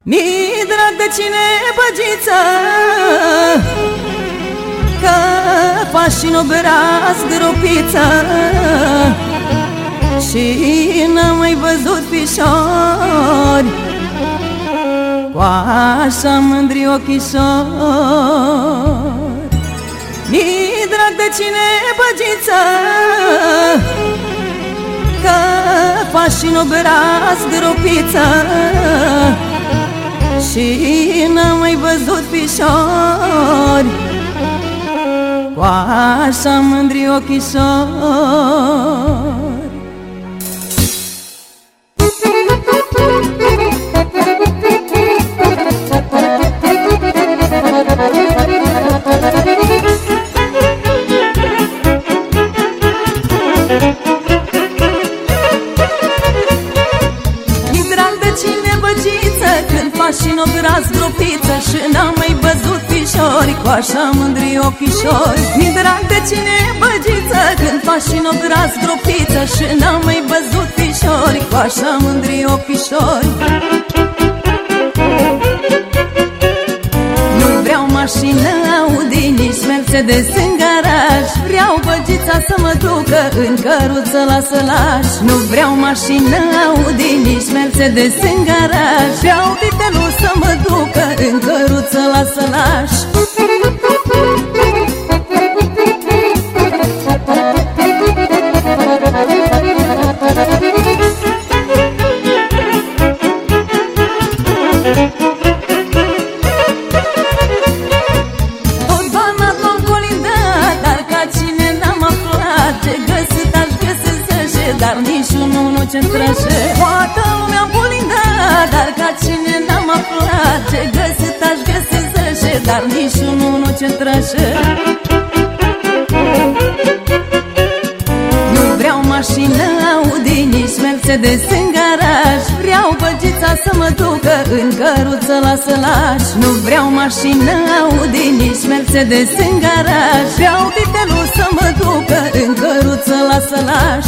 Mi-e drag de cine băgiță, că faci și n-obraz gropiță și n-am mai văzut pișori cu așa mândri ochișori. Mi-e drag de cine băgiță, că faci și n-obraz gropiță și n-am mai văzut pișori cu așa mândri ochișori. Când faci și n-obraz gropiță și n-am mai văzut pișori cu așa mândri ochișori. Mi-e drag de cine băgiță, când faci și n-obraz gropiță și n-am mai văzut pișori cu așa mândri ochișori. Nu vreau mașină Audi, nici Mercedes în garaj, vreau băgița să mă ducă în căruță la sălaș. Nu vreau mașină Audi, nici Mercedes în garaj, vreau vitelul să mă ducă în căruță la sălaș. Dar niciunul nu ce-ntrășe. Toată lumea bolindă, dar ca cine n-am aflat, ce găsit aș găsi zășe, dar niciunul nu ce-ntrășe. Nu vreau mașină Audi, nici Mercedes în garaj, vreau băgița să mă ducă în căruță la sălaș. Nu vreau mașină Audi, nici Mercedes în garaj, vreau vitelul să mă ducă în căruță la sălaș.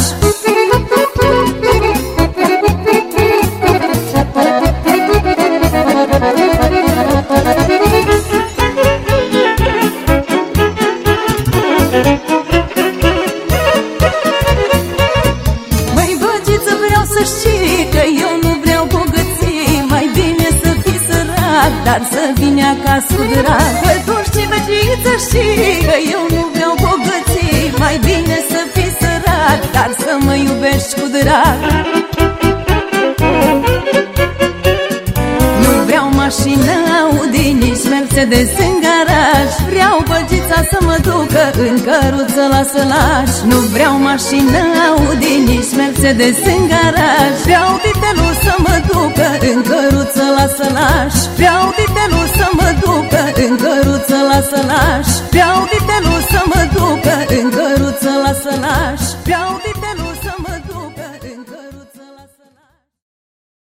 Măi băgiță, vreau să știi că eu nu vreau bogății, mai bine să fii sărac, dar să vine acasă cu drag. Că tu știi, băgiță, știi că eu nu vreau bogății, mai bine să fii sărac, dar să mă iubești cu drag. Nu vreau mașină Audi, nici Mercedes în garaj, vreau băgița să mă ducă în căruță la sălaș. Nu vreau mașină Audi, nici Mercedes în garaj, vreau vitelul să mă ducă în căruță la sălaș. Vreau vitelul să mă ducă în căruță la sălaș, vreau vitelul să mă ducă în căruță la sălaș.